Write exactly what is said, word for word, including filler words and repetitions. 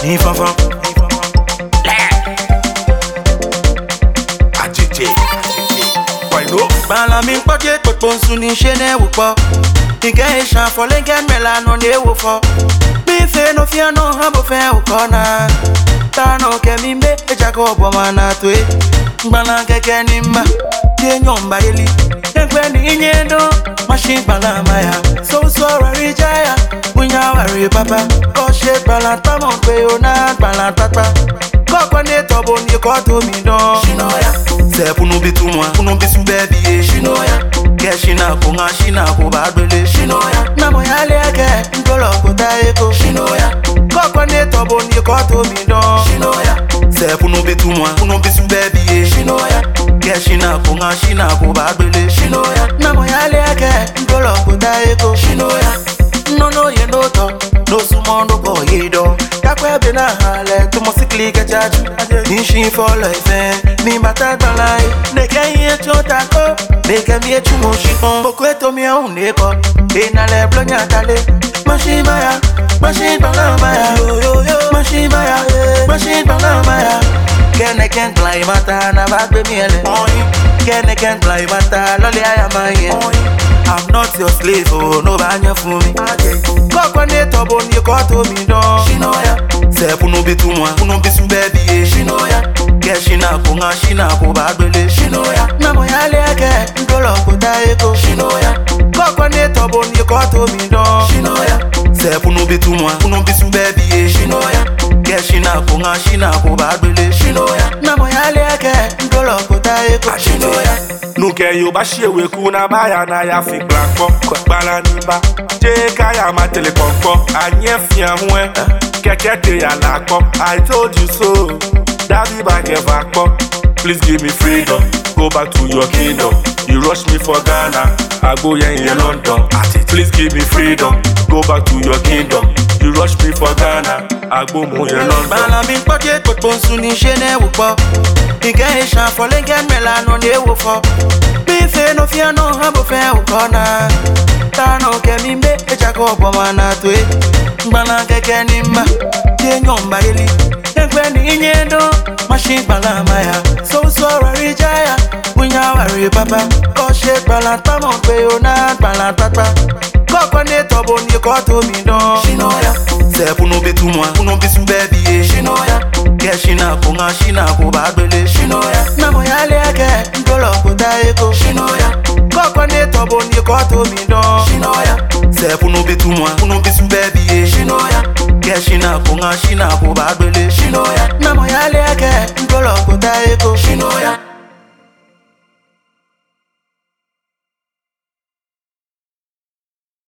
Ni fanfan. Ajije. Why no? Bala mi pọje pọpọnsu ni ṣe ne wo pọ. Ike iṣan fọlẹ́gẹ́ mẹ́la nọ ní ewo fọ. Bí fe no fi àná hàn bó fẹ́ òkọ́ náà. Tana kemi mbe echako boma na twe Mbala keke ni mba Tie nyomba ili Nekwe ni inyendo Mashi bala maya So so wari jaya Unya wari papa Koshe bala tamo kweyo na bala tata Kokwa ne tobo ni koto mi don Shinoya Se punu bitu mwa Punu bisu baby ye Shinoya Ke shina ko nga shina ko badwele Shinoya Namo yale ake Nkolo kota eko Shinoya Kokwa ne tobo ni koto mi don Shinoya Se punu bitu mwa Punu bisu baby ye Shinoya Ke shina ko nga shina ko badwele Shinoya Namo yale ake Nkolo kota eko Shinoya No no ye no to No sumo no go ye do Kakwe bena hale Tumo sikli ke chaju Nishi follow ife Mi bata balai Neke ye chotako Neke miye chumo shifon Bokwe to miye uneko Ena le blonya tale Mashi maya Mashi bala maya Mashi maya Mashi bala maya Kene ken play mata Na bagbe miele Kene ken play mata Loli ayamaye I'm not your slave, oh, no banya for me. Kokwa ne tobo ni koto mi don. Shinoya. Se punu bitu mwa, punu bisu baby ye. Shinoya. Ke shina ko nga shina ko badwele. Shinoya. Namo yale ake, nkolo kota eko. Shinoya. Kokwa ne tobo ni koto mi don. Shinoya. Se punu bitu mwa, punu bisu baby ye. Shinoya. Ke shina ko nga shina ko badwele. Shinoya. Namo yale ake, nkolo kota eko. Shinoya. Nuke yo ba shewe kuna baya na ya fi blanco Bala nimba Je kaya ma teleponko Anye fian mwe Keke te ya lakpo I told you so Daddy bag ever pop Please give me freedom Go back to your kingdom You rush me for Ghana I go here in London Please give me freedom Go back to your kingdom You rush me for Ghana I go more in London Bala mi pọje pọpọnsu ni ṣe ne wo pọ Ike iṣan fọlẹ́gẹ́ mẹ́la nọ ní ewo fọ Bí fe no fi àná hàn bó fẹ́ òkọ́ náà Tana kemi mbe echako boma na twe Mbala keke ni mba Tie nyomba ili Nekwe ni inyendo Mashi bala maya So so wari jaya Unya wari papa Koshe bala tamo kweyo na bala tata Kokwa ne tobo ni koto mi don Shinoya Se punu bitu mwa Punu bisu baby ye Shinoya Ke shina ko nga shina ko badwele Shinoya Namo yale ake Nkolo kota eko Shinoya Kokwa ne tobo ni koto mi don Shinoya Se punu bitu mwa Punu bisu baby ye Shinoya Ke shina ko nga shina ko badwele Shinoya Namo yale ake Nkolo kota eko Shinoya